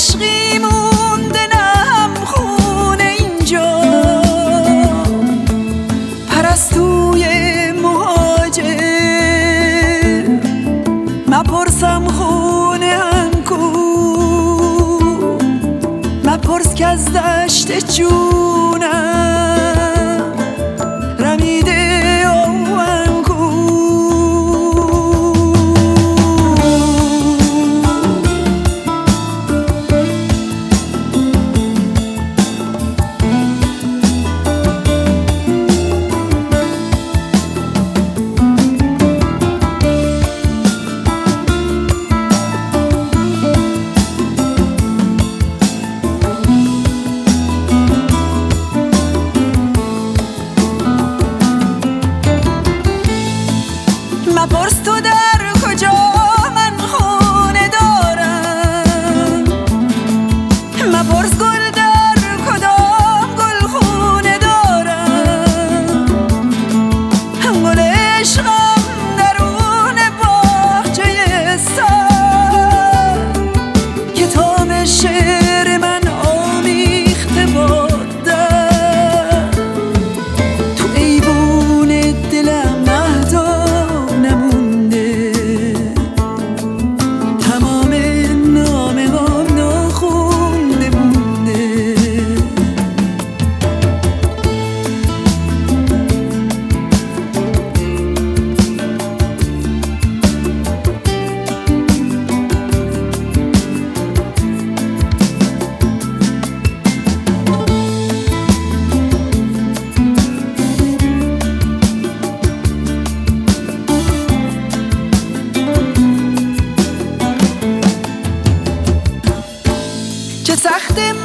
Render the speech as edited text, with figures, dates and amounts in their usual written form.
عشقی مونده نم خونه اینجا، پرستوی مهاجر. مپرسم خونه هم کو، مپرس که از دشت جونم رمیده آوان کو. مپرس تو در کجا من خونه دارم، مپرس گل در کدام گل خونه دارم. گل عشقم درون باغچه سر، کتاب شعر من آمیخته با در. تو ایوون دلم چه سخت